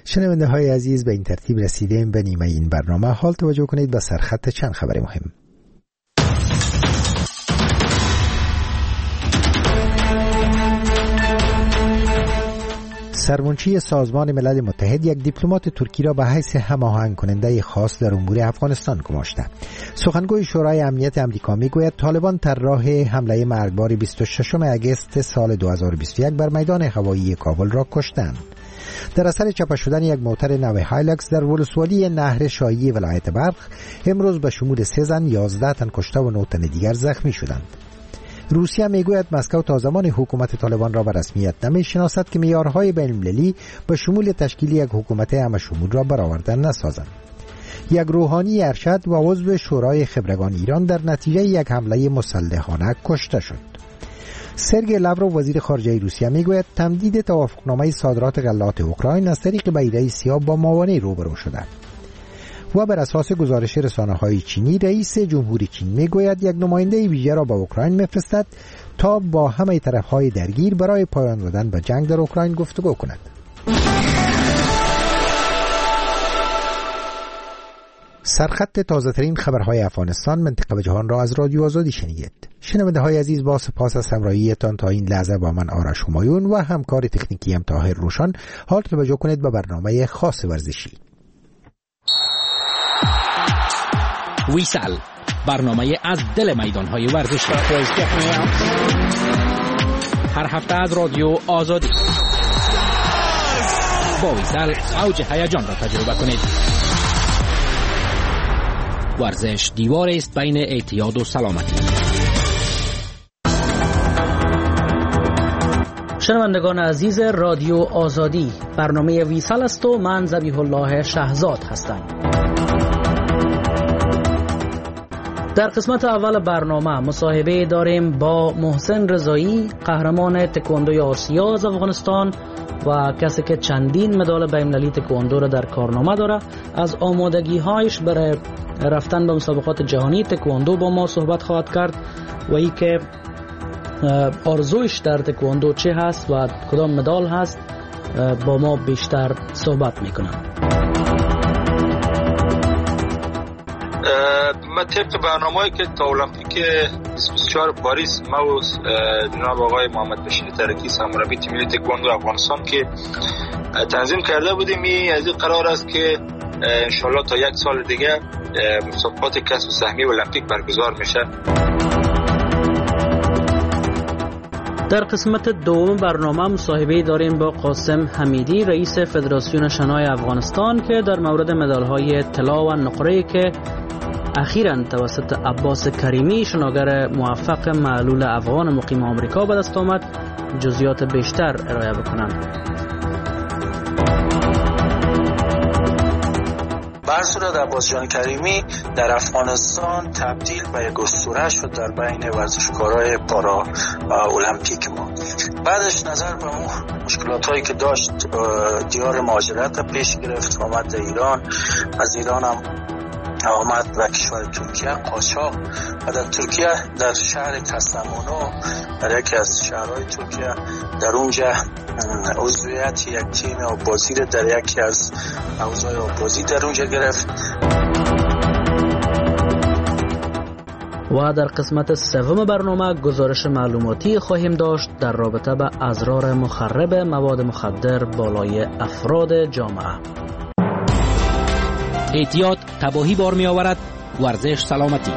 شنونده های عزیز، به این ترتیب رسیدیم به نیمه این برنامه. حال توجه کنید به سرخط چند خبر مهم. سرمنشی سازمان ملل متحد یک دیپلمات ترکی را به حیث هماهنگ کننده خاص در امور افغانستان گماشته. سخنگوی شورای امنیت آمریکا میگوید طالبان طراح حمله مرگبار 26 اگست سال 2021 بر میدان هوایی کابل را کشتند. در اثر چپه شدن یک موتر نو هایلکس در ولسوالی نهر شایی ولایت بلخ امروز به شمول 3 زن 11 تن کشته و 9 تن دیگر زخمی شدند. روسیه میگوید مسکو تا زمان حکومت طالبان را به رسمیت نمیشناسد که معیارهای بین‌المللی به شمول تشکیل یک حکومت همه‌شمول را برآورده نسازند. یک روحانی ارشد و عضو شورای خبرگان ایران در نتیجه یک حمله مسلحانه کشته شد. سرگئی لاوروف وزیر خارجه روسیه میگوید تمدید توافقنامه صادرات غلات اوکراین از طریق بیضه سیاه با موانع روبرو شده. و بر اساس گزارش رسانه‌های چینی، رئیس جمهوری چین میگوید یک نماینده ویژه را به اوکراین میفرستد تا با همه طرف‌های درگیر برای پایان دادن به جنگ در اوکراین گفتگو کند. سرخط تازه‌ترین خبرهای افغانستان، منطقه و جهان را از رادیو آزادی شنیدید. شنونده های عزیز، با سپاس از همراهیتان تا این لحظه با من آرش همایون و همکار تکنیکی ام طاهر روشن. حال توجه کنید به برنامه خاص ورزشی. ویسال، برنامه از دل میدان‌های ورزشی. هر هفته از رادیو آزادی. با ویسال اوج هیجان را تجربه کنید. ورزش دیوار است بین اعتیاد و سلامتی. شنوندگان عزیز رادیو آزادی، برنامه ویسال است و من ذبیح الله شهزاد هستم. در قسمت اول برنامه مصاحبه داریم با محسن رضایی، قهرمان تکواندوی آسیا از افغانستان و کسی که چندین مدال بین‌المللی تکواندو را در کارنامه داره. از آمادگی‌هایش برای رفتن به مسابقات جهانی تکواندو با ما صحبت خواهد کرد و ای که آرزویش در تکواندو چه هست و کدام مدال هست با ما بیشتر صحبت میکنم. ما طبق برنامه‌ای که تا المپیک 24 پاریس ما و جناب آقای محمد بشیر ترکی سرمربی تیم ملی تکواندو افغانستان که تنظیم کرده بودیم، از این قرار است که انشالله تا 1 سال دیگه مسابقات کسب سهمی المپیک برگزار میشه. در قسمت دوم برنامه مصاحبه داریم با قاسم حمیدی، رئیس فدراسیون شنای افغانستان، که در مورد مدال‌های طلا و نقره که اخیراً توسط عباس کریمی، شناگر موفق معلول افغان مقیم آمریکا به دست آمد، جزئیات بیشتر ارائه بکنند. بر صورت عباس جان کریمی در افغانستان تبدیل به یک اسطوره شد در بین ورزشکارای پارا المپیک ما. بعدش نظر به مشکلات هایی که داشت دیار مهاجرت پیش گرفت، آمد ایران، از ایران هم آمد به کشور ترکیه قاچاق و در ترکیه در شهر کسلمونو، در یکی از شهرهای ترکیه، در اونجا عضویت یک تیم آبازی در یکی از حوزه‌های آبازی در اونجا گرفت. و در قسمت سوم برنامه گزارش معلوماتی خواهیم داشت در رابطه به اضرار مخرب مواد مخدر بالای افراد جامعه. اعتیاد تباهی بار می آورد، ورزش سلامتی.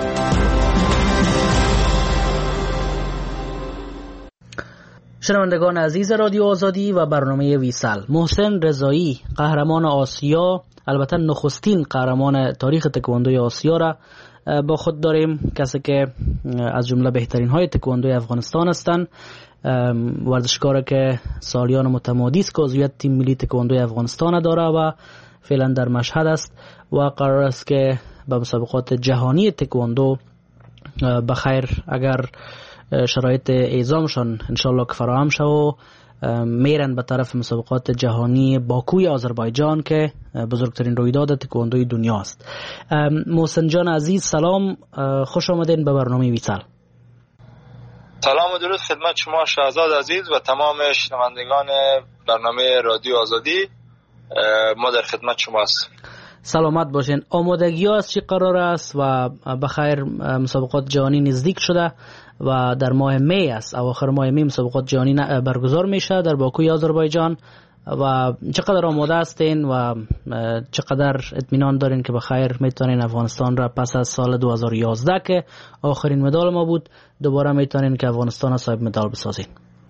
شنوندگان عزیز رادیو آزادی و برنامه ویسال، محسن رضایی، قهرمان آسیا، البته نخستین قهرمان تاریخ تکواندوی آسیا را با خود داریم، کسی که از جمله بهترین های تکواندوی افغانستان هستند، ورزشکار که سالیان متمادی است که عضویت تیم ملی تکواندوی افغانستان داره و فعلا در مشهد است و قرار است که به مسابقات جهانی تکواندو بخیر اگر شرایط اعزامشان انشالله که فراهم شد و میرن به طرف مسابقات جهانی باکوی آذربایجان که بزرگترین رویداد تکواندوی دنیا است. محسن جان عزیز سلام، خوش آمدین به برنامه ویسال. سلام و درود خدمت شما شهزاد عزیز و تمام شنوندگان برنامه رادیو آزادی. ما در خدمت شما هستیم. سلامت باشین. آمادگی ها از چی قرار است و بخیر مسابقات جهانی نزدیک شده و در ماه می است، اواخر ماه می مسابقات جهانی برگزار میشه در باکوی آذربایجان و چقدر آماده هستین و چقدر اطمینان دارین که بخیر میتونین افغانستان را پس از سال 2011 که آخرین مدال ما بود دوباره میتونین که افغانستان صاحب مدال بسازین؟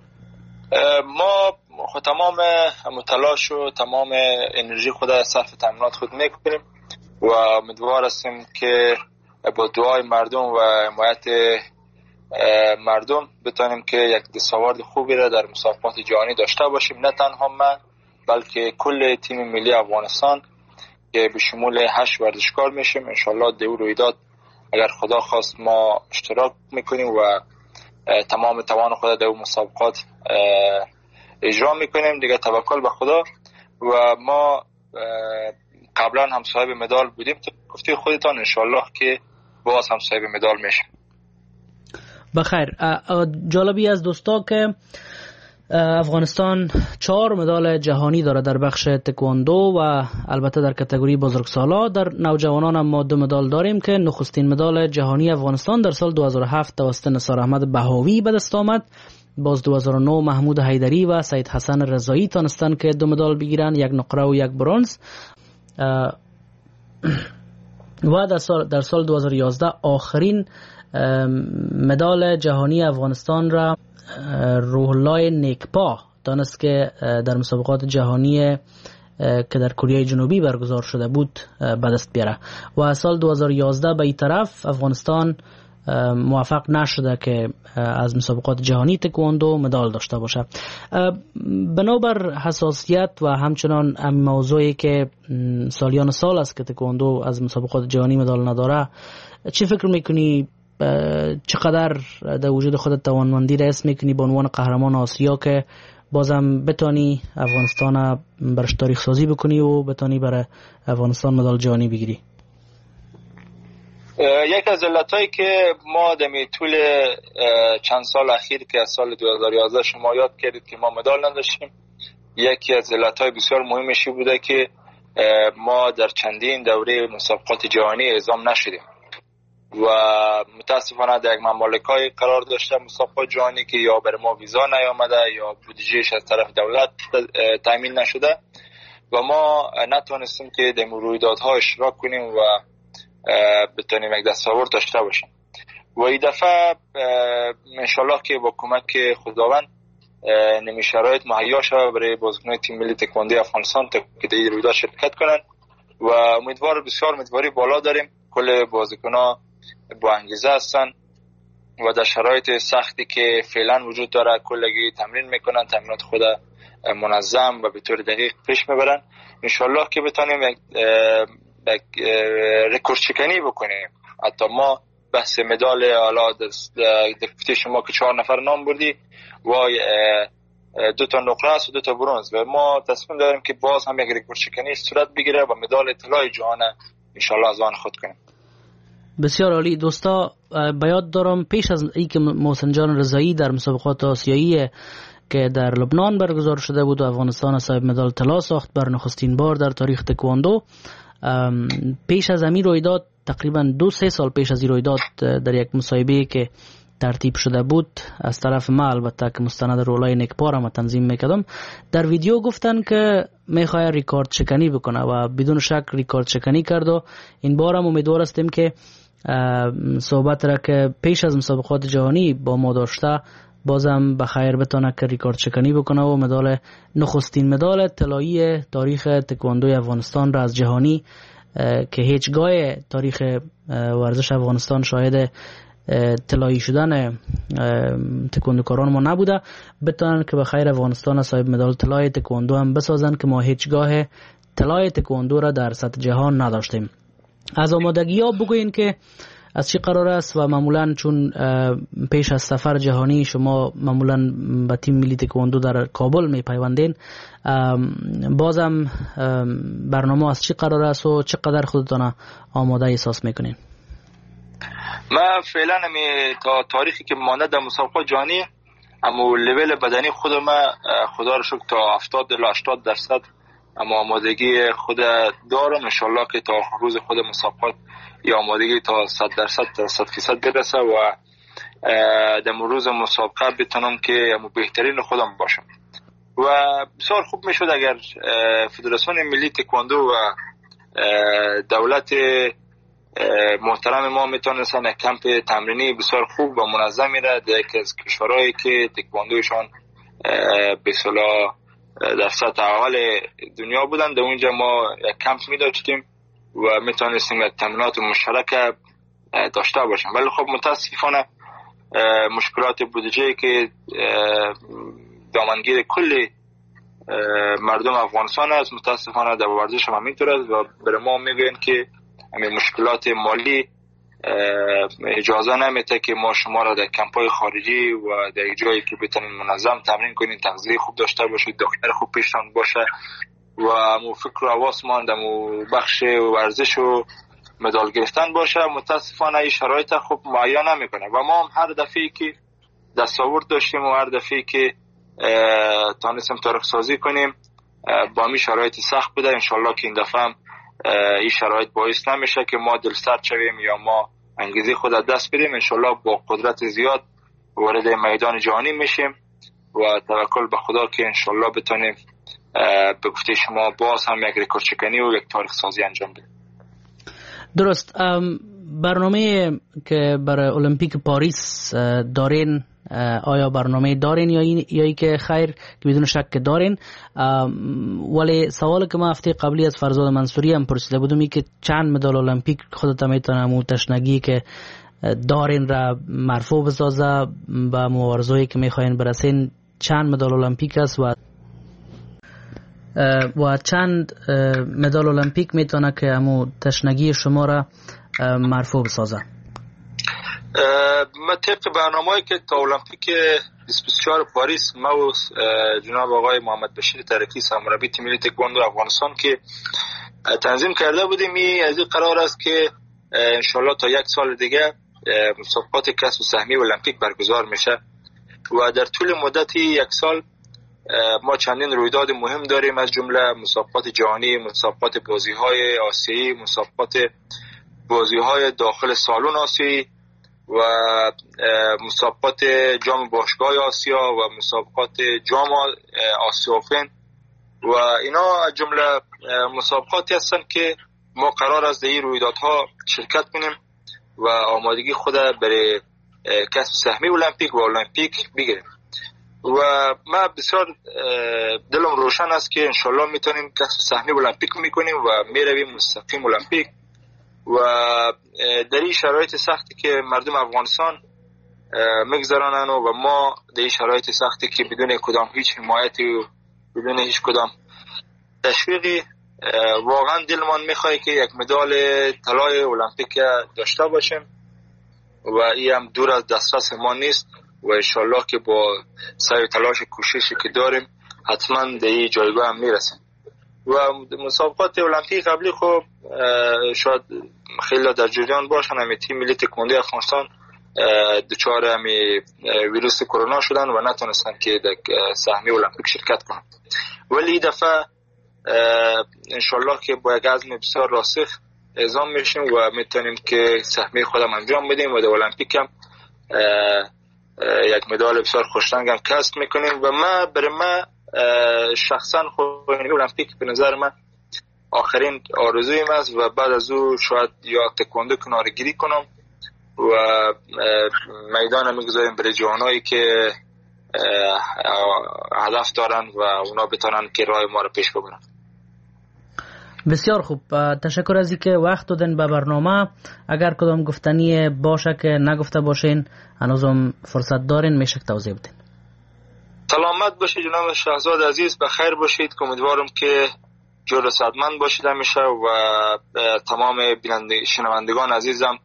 ما تمام تلاش و تمام انرژی خود صرف تمرینات خود میکنیم و امیدوار هستیم که با دعای مردم و حمایت مردم بتونیم که یک دستاورد خوبی را در مسابقات جهانی داشته باشیم. نه تنها من بلکه کل تیم ملی افغانستان که به شمول 8 ورزشکار میشیم. انشالله در رویداد اگر خدا خواست ما اشتراک میکنیم و تمام توان خود در مسابقات اجرا میکنیم. دیگه توکل به خدا و ما قبلا هم صاحب مدال بودیم، گفته خودتان انشالله که باز هم صاحب مدال میشیم. بخیر. جالبی از دوستا که افغانستان 4 مدال جهانی داره در بخش تکواندو و البته در کاتگوری بزرگسالا. در نوجوانان هم ما 2 مدال داریم که نخستین مدال جهانی افغانستان در سال 2007 توسط نثار احمد بهاوی به دست آمد. باز 2009 محمود حیدری و سید حسن رضایی تونستن که 2 مدال بگیرن، 1 نقره و 1 برنز. و در سال 2011 آخرین مدال جهانی افغانستان را روح الله نیکپا دانست که در مسابقات جهانی که در کره جنوبی برگزار شده بود به دست بیاره و سال 2011 به این طرف افغانستان موفق نشده که از مسابقات جهانی تکواندو مدال داشته باشه. بنابر حساسیت و همچنان موضوعی که سالیان سال است که تکواندو از مسابقات جهانی مدال نداره، چی فکر میکنی چقدر در وجود خودت توانمندی را حس میکنی به عنوان قهرمان آسیا که بازم بتانی افغانستان برش تاریخ سازی بکنی و بتانی برای افغانستان مدال جهانی بگیری؟ یک از علتایی که ما در طول چند سال اخیر که از سال 2011 شما یاد کردید که ما مدال نداشتیم، یکی از علتهای بسیار مهمشی بوده که ما در چندین دوره مسابقات جهانی اعزام نشدیم و متاسفانه در یک ممالک‌های قرار داشته مسابقات جهانی که یا بر ما ویزا نیامده یا بودجهش از طرف دولت تامین نشده و ما نتونستیم که در رویدادها اشتراک کنیم و بتونیم یک دستاورد داشته باشیم. و این دفعه انشالله که با کمک خداوند نمی شرایط مهیا شود برای بازیکنان تیم ملی تکواندو افغانستان که در این رویداد شرکت کنن و بسیار امیدواری بالا داریم. کل بازیکنان با انگیزه هستن و در شرایط سختی که فعلا وجود داره کلگی تمرین میکنن، تمرینات خود منظم و به طور دقیق پیش میبرن. انشالله که بتونیم یک رکورد شکنی بکنیم. حتی ما بحث مدال حالا در شما که 4 نفر نام بردی و 2 تا نقره است و 2 تا برنز و ما تصمیم داریم که باز هم یک رکورد شکنی صورت بگیره و مدال طلای جهان انشالله از آن خود کنیم. بسیار عالی. دوستا به یاد دارم پیش از اینکه محسن جان رضایی در مسابقات آسیایی که در لبنان برگزار شده بود و افغانستان صاحب مدال طلا ساخت بر نخستین بار در تاریخ تکواندو، پیش از این رویداد تقریبا 2-3 سال پیش از این رویداد در یک مصاحبه که ترتیب شده بود از طرف ما، البته که مستند رولای نیکپا را تنظیم میکردم، در ویدیو گفتن که میخواد ریکورد شکنی بکنه و بدون شک ریکورد شکنی کرد و این بار هم امیدوار هستیم که صحبت را که پیش از مسابقات جهانی با ما داشته بازم بخیر بتونه که ریکورد شکنی بکنه و مدال نخستین مدال طلایی تاریخ تکواندوی افغانستان را از جهانی که هیچگاه تاریخ ورزش افغانستان شاهد طلایی شدن تکواندوکاران ما نبوده، بتونن که بخیر افغانستان صاحب مدال طلای تکواندو هم بسازن که ما هیچگاه طلای تکواندو را در سطح جهان نداشتیم. از آمادگی ها بگوین که از چی قرار است و معمولا چون پیش از سفر جهانی شما معمولا با تیم ملی تکواندو در کابل می پیوندین، بازم برنامه از چی قرار است و چقدر خودتان آماده احساس میکنین؟ من فعلا تا تاریخی که مانده در مسابقات جهانی اما لول بدنی خود من خدا رو شکر تا 70 تا 80% اما آمادگی خود دارم انشالله که تا روز خود مسابقات یا آمادگی تا 100% تا 100% برسه و در روز مسابقه بتونم که بهترین خودم باشم. و بسیار خوب میشد اگر فدراسیون ملی تکواندو و دولت محترم ما میتونستن کمپ تمرینی بسیار خوب و منظمی را در یکی از کشورهایی که تکواندوشان به اصطلاح در سطح اول دنیا بودن در اونجا ما کمپ می‌داشتیم و میتونستیم تمرینات مشترک داشته باشیم. ولی خب متاسفانه مشکلات بودجه که دامنگیر کل مردم افغانستان است متاسفانه در ورزش هم همینطور است و برای ما میگن که همین مشکلات مالی اجازه نمیده که ما شما را در کمپای خارجی و در جایی که بتونین منظم تمرین کنین، تغذیه خوب داشته باشید، دکتر خوب پیشتان باشه و مو فکر و حواس ما در بخش ورزش و مدال گرفتن باشه. متاسفانه این شرایط خوب معین نمیکنه و ما هم هر دفعه که دستاورد داشتیم و هر دفعه که تانستیم تاریخ سازی کنیم با می شرایط سخت بوده. انشالله که این دفعه هم این شرایط باعث نمیشه که ما دلسرد شویم یا ما انگیزه خود از دست بدیم. انشالله با قدرت زیاد وارد میدان جهانی میشیم و توکل به خدا که انشالله بتونیم به گفته شما باز هم یک رکورد شکنی و یک تاریخ سازی انجام بدیم. درست. برنامه که برای المپیک پاریس دارین آیا برنامه دارین یا ای که خیر که بدون شک دارین؟ ولی سوال که ما هفته قبلی از فرزاد منصوری هم پرسیده بودم ای که چند مدال المپیک خودت میتونم و تشنگی که دارین را مرفوع بسازه به مبارزه‌ای که میخواین برسین چند مدال المپیک است و چند مدال المپیک میتونه که همو تشنگی شما را مرفوع بسازه؟ ما طبق برنامه‌ای که تا المپیک 24 پاریس ما و جناب آقای محمد بشیر ترکی سرمربی تیم ملی تکواندو افغانستان که تنظیم کرده بودیم، از این قرار است که انشالله تا یک سال دیگه مسابقات کسب سهمی المپیک برگزار میشه و در طول مدت یک سال ما چندین رویداد مهم داریم، از جمله مسابقات جهانی، مسابقات بازی‌های آسیایی، مسابقات بازی‌های داخل سالن آسیایی و مسابقات جام باشگاه آسیا و مسابقات جام آسیا اوپن و اینا جمله مسابقاتی هستن که ما قرار است در این رویدادها شرکت کنیم و آمادگی خود برای کسب سهمی المپیک و المپیک بگیریم و ما بسیار دلم روشن است که انشالله میتونیم کسب سهمی المپیک میکنیم و میرویم مستقیم المپیک و در این شرایط سختی که مردم افغانستان میگذرانن و ما در این شرایط سختی که بدون کدام هیچ حمایتی و بدون هیچ کدام تشویقی واقعا دلمان میخواد که یک مدال طلای المپیک داشته باشیم و این هم دور از دسترس ما نیست و انشالله که با سعی و تلاش کوششی که داریم حتما در این جایگاه هم میرسیم. و مسابقات المپیک قبلی خب شاید خیلی در جریان باشن، همین تیم ملی تکواندو افغانستان دچار همین ویروس کرونا شدن و نتونستن که در سهمی المپیک شرکت کنن، ولی این دفعه انشالله که با یک عزم بسیار راسخ اعزام میشیم و میتونیم که سهمی خودم انجام بدیم و در المپیک هم یک مدال بسیار خوشرنگ هم کسب میکنیم و برای من شخصا خود المپیک به نظر من آخرین آرزویم است و بعد از او شاید یا تکواندو کنارگیری کنم و میدان میگذاریم برای جوانایی که هدف دارن و اونا بتونن که راه ما رو پیش ببرن. بسیار خوب، تشکر از اینکه وقت دادن به برنامه. اگر کدام گفتنی باشه که نگفته باشین هنوزم فرصت دارین میشه توضیح بدین. سلامت باشید جناب شهزاد عزیز، بخیر باشید. امیدوارم که جور صحتمند باشید همیشه و تمام شنوندگان عزیزم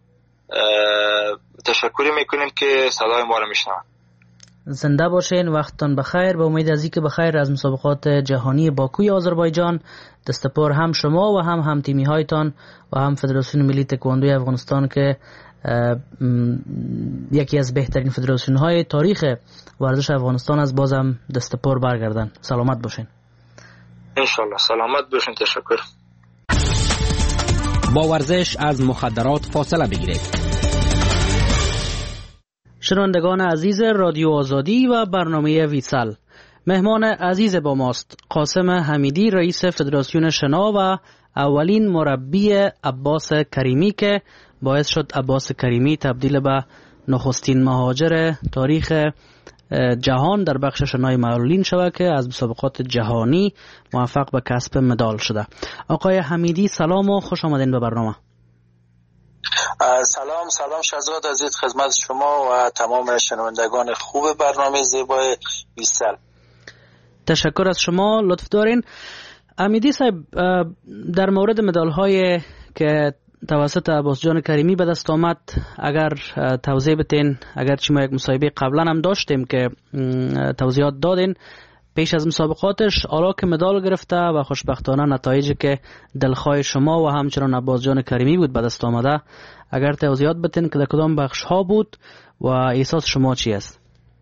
تشکری میکنیم که صدای ما رو میشنون. زنده باشین، وقتتان بخیر. به امید از اینکه بخیر از مسابقات جهانی باکوی آذربایجان دستپر هم شما و هم تیمی هایتان و هم فدراسیون ملی تکواندوی افغانستان که یکی از بهترین فدراسیون های تاریخ ورزش افغانستان از بازم دستپر برگردن. سلامت باشین. انشالله. سلامت باشین. تشکر. با ورزش از مخدرات فاصله بگیرید. شنوندگان عزیز رادیو آزادی و برنامه ویسال، مهمان عزیز با ماست قاسم حمیدی، رئیس فدراسیون شنا و اولین مربی عباس کریمی که باعث شد عباس کریمی تبدیل به نخستین مهاجر تاریخ جهان در بخش شنای معلولین شود که از مسابقات جهانی موفق به کسب مدال شده. آقای حمیدی سلام و خوش آمدین به برنامه. سلام شهزاد عزیز خدمت شما و تمام شنوندگان خوب برنامه زیبای ویسال. تشکر از شما. لطف دارین. حمیدی صاحب، در مورد مدال های که توسط عباس جان کریمی به دست آمد اگر توضیح بتین، اگرچه ما یک مصاحبه قبلا هم داشتیم که توضیحات دادین پیش از مسابقاتش، حالا که مدال گرفته و خوشبختانه نتایجی که دلخواه شما و همچنان عباس جان کریمی بود به دست آمده، اگر توضیحات بتین که در کدام بخش ها بود و احساس شما چی است؟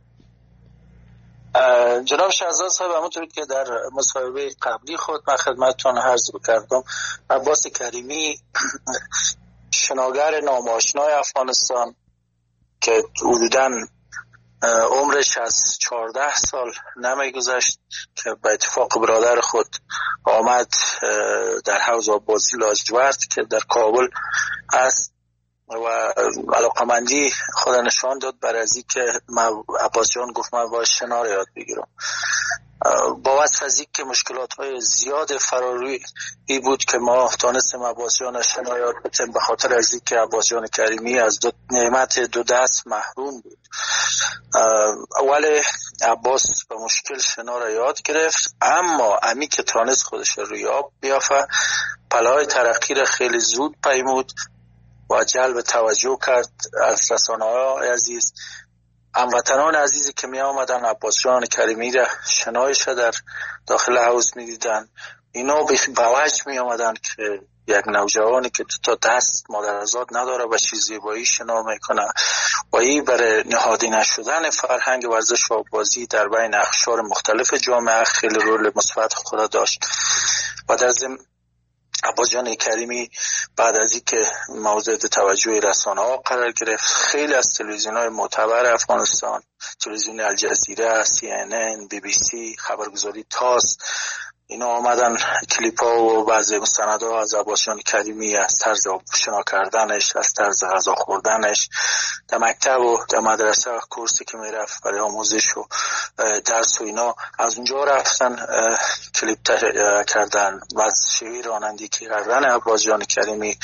جناب شهزاد صاحب، همونطوری که در مصاحبه قبلی خود من خدمتتون عرض کردم، عباس کریمی شناگر ناماشنای افغانستان که حدوداً عمرش از 14 سال نمیگذشت که به اتفاق برادر خود آمد در حوض آبازی لاجورد که در کابل است و علاقمندی خود نشان داد بر ازی که عباس جان گفت من باید شنا را یاد بگیرم. با وصف از که مشکلات‌های زیاد فراروی بود که ما تانستیم عباس جان شنا یاد بتیم، به خاطر از این که عباس جان کریمی از نعمت دو دست محروم بود. اول عباس به مشکل شنا را یاد گرفت، اما امی که تانست خودش رو یاب بیافه، پله‌های ترقی را خیلی زود پیمود و جلب توجه کرد از رسانه‌های عزیز. هموطنان عزیزی که می آمدن عباس جان کریمی را شنایش در داخل حوض می دیدن، اینا به وجه می آمدن که یک نوجوانی که تا دست مادرزاد نداره و چیز زیبایی شنا میکنه و این برای نهادی نشدن فرهنگ ورزش و بازی در بین اقشار مختلف جامعه خیلی رول مثبت خود داشت. و در ضمن عباس جان کریمی بعد از اینکه موضوع توجه رسانه‌ها قرار گرفت، خیلی از تلویزیون‌های معتبر افغانستان، تلویزیون الجزیره، CNN، BBC، خبرگزاری تاس، اینا آمدن کلیپ‌ها و بعضی مستندها از عباس جان کریمی، از طرز شنا کردنش، از طرز غذا خوردنش، در مکتب و در مدرسه کورسی که میرفت برای آموزش و درس و اینا، از اونجا رفتن کلیپ کردن و از شیوه رانندگی کردن عباس جان کریمی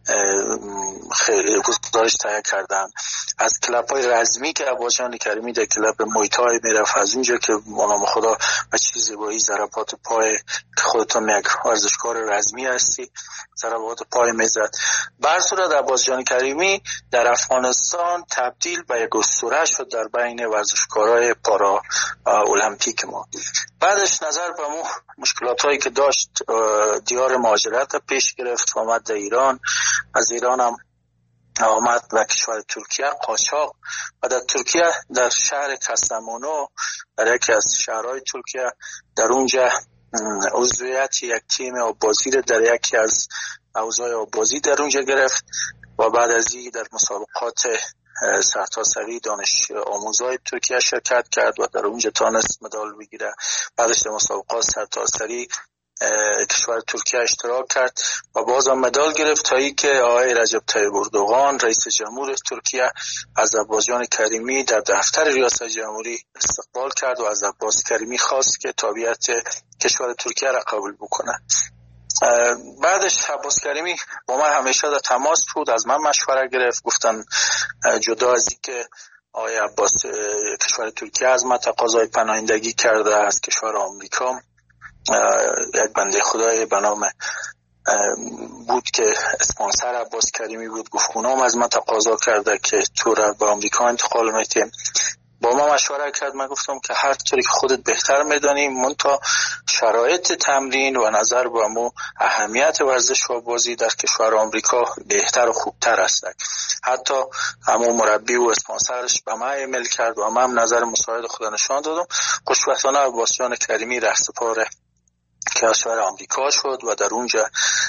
خیلی گزارش تهیه کردن. از کلپ‌های رزمی که عباس جان کریمی در کلپ مویتای میرفت، از اونجا که نام خدا و چیز زیبایی ضربات پای که خودتون یک ورزشکار رزمی هستی ضربات پای میزد. بر صورت عباس جان کریمی در افغانستان تبدیل به یک اسطوره شد در بین ورزشکارای پارا المپیک ما. بعدش نظر به مشکلات هایی که داشت دیار مهاجرت پیش گرفت و آمد در ایران. از ایران هم آمد و کشور ترکیه قاچاق و در ترکیه در شهر کاستامونو در یکی از شهرهای ترکیه در اونجا عضویت یک تیم آبازی در یکی از حوزه‌های آبازی در اونجا گرفت و بعد از این در مسابقات سرتاسری دانش آموزای ترکیه شرکت کرد و در اونجا تانست مدال بگیره. بعدش در مسابقات سرتاسری کشور ترکیه اشتراک کرد و بازم مدال گرفت تا ای که آقای رجب طیب اردوغان رئیس جمهور ترکیه از عباس جان کریمی در دفتر ریاست جمهوری استقبال کرد و از عباس کریمی خواست که تابعیت کشور ترکیه را قبول بکنه. بعدش عباس کریمی با من همیشه در تماس بود، از من مشوره گرفت، گفتن جدا از این که آقای عباس کشور ترکیه از من تقاضای پناهندگی کرده، از کشور آمریکا یک بنده خدای به نام بود که اسپانسر عباس کریمی بود، گفت اونام از من تقاضا کرده که تو را به آمریکا انتقال میتیم. با ما مشوره کرد، من گفتم که هر طوری که خودت بهتر میدانی، منتها شرایط تمرین و نظر به مو اهمیت ورزش و بازی در کشور آمریکا بهتر و خوبتر است. حتی همون مربی و اسپانسرش به من ایمیل کرد و من هم نظر مساعد خود نشان دادم. خوشبختانه عباس جان کریمی رهسپار کشور آمریکا شد و در اونجا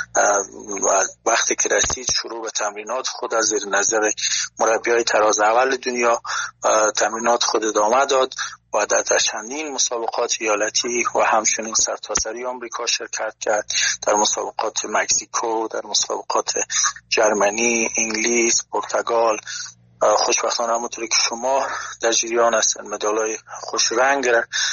وقتی که رسید شروع به تمرینات خود از زیر نظر مربیای تراز اول دنیا تمرینات خود ادامه داد و در چندین مسابقات ایالتی و همچنین سرتاسری آمریکا شرکت کرد، در مسابقات مکزیکو، در مسابقات جرمنی، انگلیس، پرتغال. خوشبختانه همونطوری که شما در جریان هستن مدالای خوش رنگ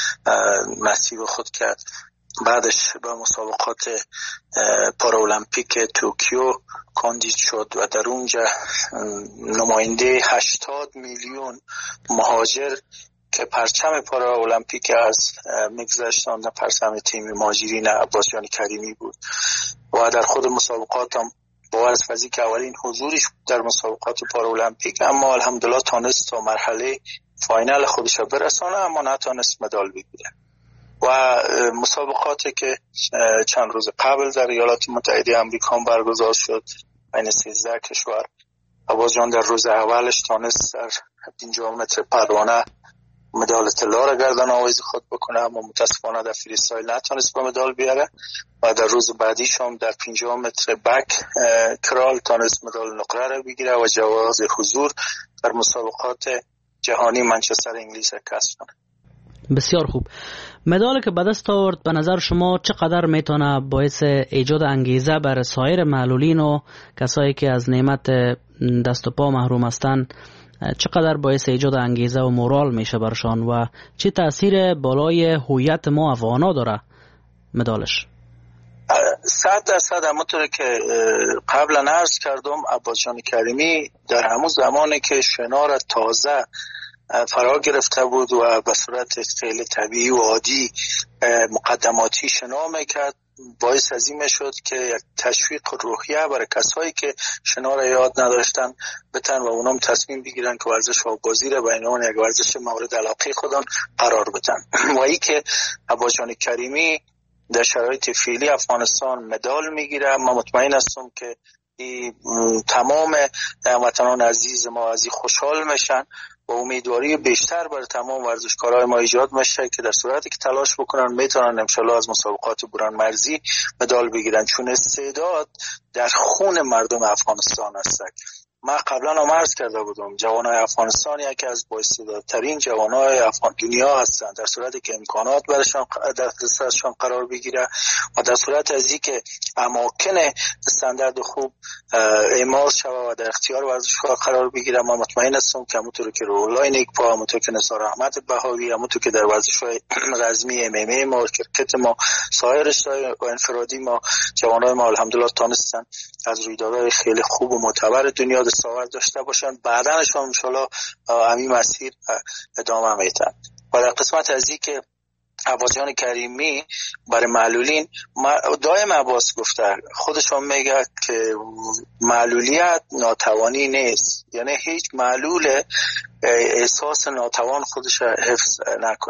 نصیب خود کرد. بعدش به مسابقات پارالمپیک توکیو کاندید شد و در اونجا نماینده 80 میلیون مهاجر که پرچم پارالمپیک از میگذاشتن در پرچم تیم مهاجرین عباس جان کریمی بود و در خود مسابقات هم با از فضی که اولین حضورش در مسابقات پارالمپیک، اما الحمدلله تانست تا مرحله فاینال خودش برسانه اما نتانست مدال بگیره. و مسابقاتی که چند روز قبل در ایالات متحده آمریکا برگزار شد بین 13 کشور، عباس جان در روز اولش تانست در 50 متر پروانه مدال طلا را گردن آویزی خود بکنه، اما متاسفانه در فریستایل نتونست با مدال بیاره و در روز بعدیش هم در 50 متر بک کرال تونست مدال نقره را بگیره و جواز حضور در مسابقات جهانی منچستر انگلیس را کسب کنه. بسیار خوب. مدالی که به دست آورد به نظر شما چقدر میتونه باعث ایجاد انگیزه بر سایر معلولین و کسایی که از نعمت دست و پا محروم هستند، چقدر باعث ایجاد انگیزه و مورال میشه برشان و چه تأثیر بالای هویت ما افغانا داره مدالش؟ 100% همونطور که قبلا عرض کردم، عباس جان کریمی در همون زمانی که شنا را تازه فرا گرفته بود و به صورت خیلی طبیعی و عادی مقدماتی شنا میکرد، باعث از این شد که یک تشویق روحیه برای کسایی که شنا را یاد نداشتن بتن و اونم تصمیم بگیرن که ورزش آببازی را به عنوان یک ورزش مورد علاقه خودان قرار بدن. و ای که عباس جان کریمی در شرایط فعلی افغانستان مدال میگیره، ما مطمئن هستم که تمام وطنان عزیز ما از این خوشحال میشن و امیدواری بیشتر برای تمام ورزشکارای ما ایجاد میشه که در صورتی که تلاش بکنن میتونن انشالله از مسابقات بران مرزی مدال بگیرن، چون استعداد در خون مردم افغانستان هست. ما قبلا هم عرض کرده بودم جوانای افغانستان یکی از بااستعدادترین جوانای دنیا هستند، در صورتی که امکانات برشان در دستشان قرار بگیره و در صورت از اینکه اماکن استاندارد خوب اعمال شود و در اختیار ورزشکار قرار بگیره، ما مطمئن هستم که همونطور که روح‌الله نیکپا، همونطور که نثار احمد بهاوی، همونطور که در ورزش‌های رزمی MMA ما، کرکت ما، سایر اشتهای انفرادی ما، جوانای ما الحمدلله تونستن از رویدادهای خیلی خوب و معتبر دنیا دستاورد داشته باشن. بعدنشون انشالله همین مسیر ادامه میدن. و در قسمت از این که عباس جان کریمی برای معلولین، دائم عباس گفته خودشون میگه که معلولیت ناتوانی نیست، یعنی هیچ معلول احساس ناتوان خودش حفظ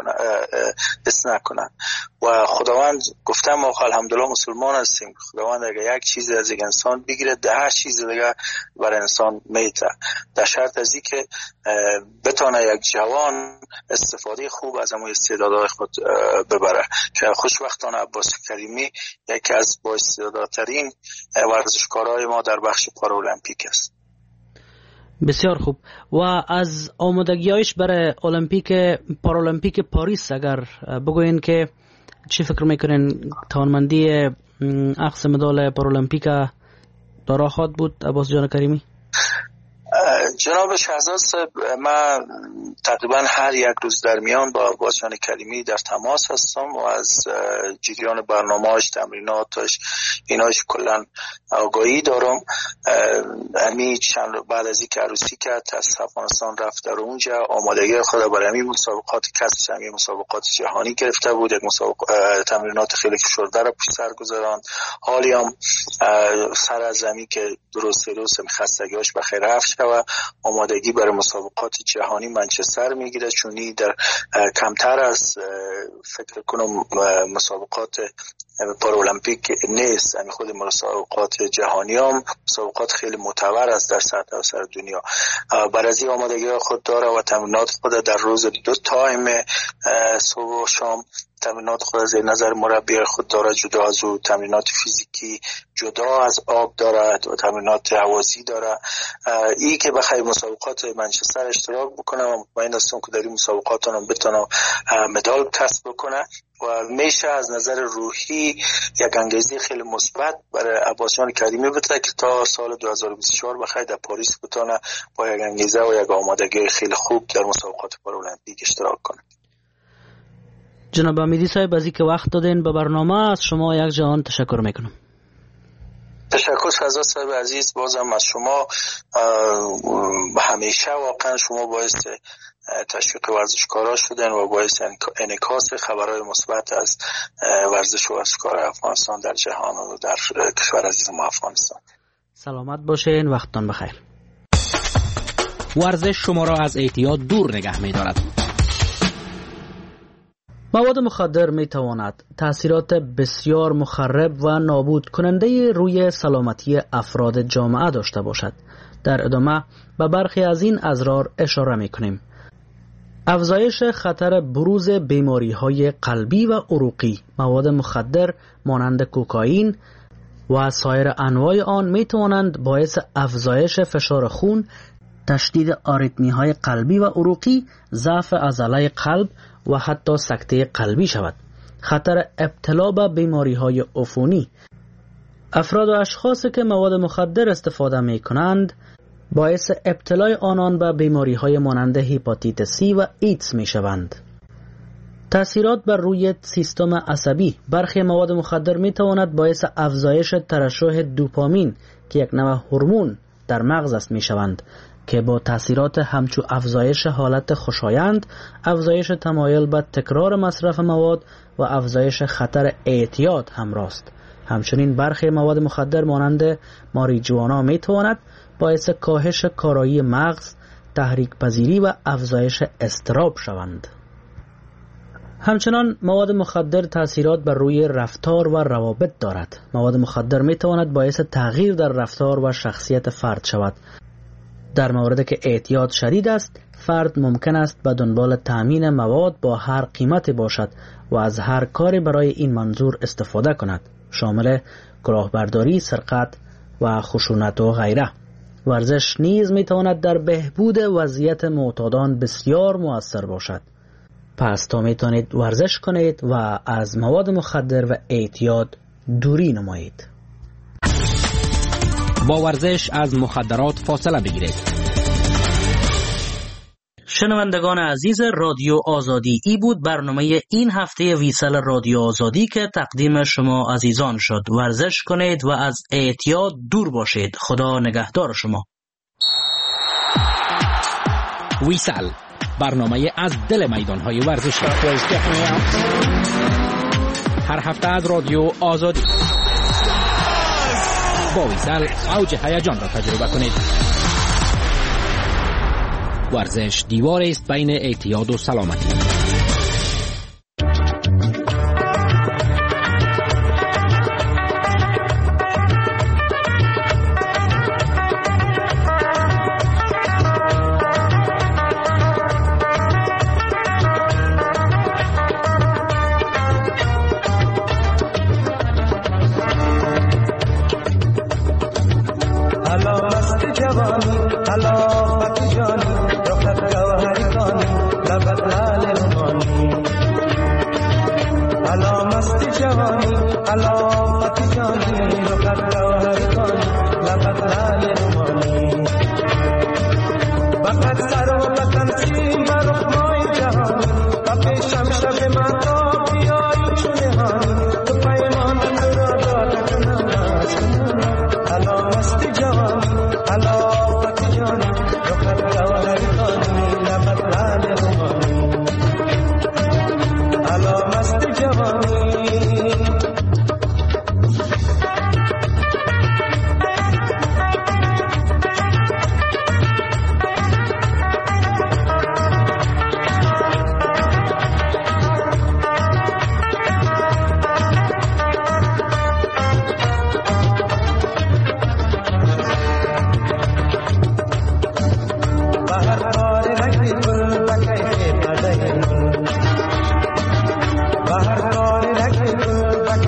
نکنه و خداوند گفته ما الحمدلله مسلمان هستیم، خداوند اگر یک چیز از یک انسان بگیره 10 چیز دیگه برای انسان میده، در شرط از این که بتونه یک جوان استفاده خوب از همون استعدادهای خود ببره که خوشبختانه عباس کریمی یکی از بااستعدادترین ورزشکارای ما در بخش پارالمپیک است. بسیار خوب. و از آمادگی‌هایش برای پارالمپیک پاریس اگر بگوین که چی فکر میکنین توانمندی اخذ مدال پارالمپیک دارا خواهد بود عباس جان کریمی؟ جناب شهزاد صاحب، من تقریبا هر یک روز در میان با عباس جان کریمی در تماس هستم و از جریان برنامه‌اش، تمریناتش، ایناش کلا آگاهی دارم. بعد از اینکه عروسی کرد از افغانستان رفت در اونجا آمادگی خود برای همین مسابقات کسب همین مسابقات جهانی گرفته بود، یک تمرینات خیلی فشرده را پشت سر گذارند. حالی هم سر از زمین که درست خستگی‌اش به خیر رفت و آمادگی برای مسابقات جهانی منچستر میگیره، چونی در کمتر از فکر کنم مسابقات پارالمپیک نیست، یعنی خود مسابقات جهانی هم مسابقات خیلی معتبر است در سرتاسر دنیا. برای آمادگی خود داره و تمرینات خود در روز 2 تایم صبح و شام تمرینات خود از نظر مربی خود دارد، جدا از او تمرینات فیزیکی جدا از آب دارد و تمرینات هوازی دارد. ای که بخیر مسابقات منچستر اشتراک بکنه و مطمئن هستم که در این مسابقات هم بتونه مدال کسب بکنه و میشه از نظر روحی یک انگیزه خیلی مثبت برای عباس جان کریمی بده که تا سال 2024 بخیر در پاریس بتونه با یک انگیزه و یک آمادگی خیلی خوب در مسابقات پارالمپیک اشتراک کنه. جناب امیدی صاحب از اینکه وقت دادین به برنامه، از شما یک جهان تشکر میکنم. تشکر فضا صاحب عزیز، بازم از شما. همیشه واقعا شما باعث تشویق ورزشکارا شدن و باعث انعکاس خبرهای مثبت از ورزش و ورزشکار افغانستان در جهان و در کشور عزیز ما افغانستان. سلامت باشین، وقتتان بخیر. ورزش شما را از اعتیاد دور نگه می‌دارد. مواد مخدر می تواند تأثیرات بسیار مخرب و نابود کننده روی سلامتی افراد جامعه داشته باشد. در ادامه به برخی از این اضرار اشاره می کنیم. افزایش خطر بروز بیماری‌های قلبی و عروقی. مواد مخدر مانند کوکائین و سایر انواع آن می توانند باعث افزایش فشار خون، تشدید آریتمی‌های قلبی و عروقی، ضعف عضله قلب و حتی سکته قلبی شود. خطر ابتلا به بیماری‌های عفونی. افراد و اشخاصی که مواد مخدر استفاده می کنند باعث ابتلای آنان به بیماری‌های مانند هپاتیت سی و ایدز می شوند. تأثیرات بر روی سیستم عصبی. برخی مواد مخدر می تواند باعث افزایش ترشح دوپامین که یک نوع هورمون در مغز است می شوند که با تأثیرات همچو افزایش حالت خوشایند، افزایش تمایل به تکرار مصرف مواد و افزایش خطر اعتیاد همراه است. همچنین برخی مواد مخدر مانند ماریجوانا می تواند باعث کاهش کارایی مغز، تحریک پذیری و افزایش اضطراب شوند. همچنان مواد مخدر تأثیرات بر روی رفتار و روابط دارد. مواد مخدر می تواند باعث تغییر در رفتار و شخصیت فرد شود. در موردی که اعتیاد شدید است، فرد ممکن است به دنبال تأمین مواد با هر قیمتی باشد و از هر کاری برای این منظور استفاده کند، شامل کلاهبرداری، سرقت و خشونت و غیره. ورزش نیز می تواند در بهبود وضعیت معتادان بسیار مؤثر باشد. پس تا می توانید ورزش کنید و از مواد مخدر و اعتیاد دوری نمایید. با ورزش از مخدرات فاصله بگیرید. شنوندگان عزیز رادیو آزادی، ای بود برنامه این هفته ویسال رادیو آزادی که تقدیم شما عزیزان شد. ورزش کنید و از اعتیاد دور باشید. خدا نگهدار شما. ویسال، برنامه از دل میدانهای ورزشی. هر هفته از رادیو آزادی. با ویسال اوج هیجان را تجربه کنید. ورزش دیواری است بین اعتیاد و سلامتی.